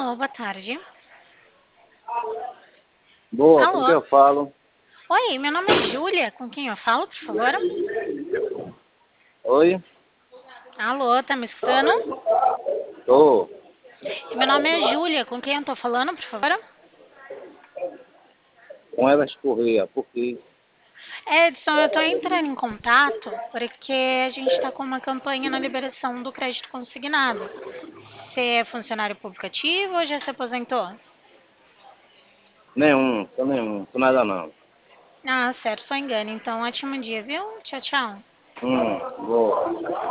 Alô, boa tarde. Boa, com quem Alô? eu falo? Oi, meu nome é Júlia. Com quem eu falo, por favor? Oi? Alô, tá me escutando? Tô. Meu nome é Júlia. Com quem eu tô falando, por favor? Com elas Correia, porque Edson, eu tô entrando em contato porque a gente está com uma campanha na liberação do crédito consignado. Você é funcionário público ativo ou já se aposentou? sou nada não. Ah, certo, só engano. Então, ótimo dia, viu? Tchau, tchau. Boa.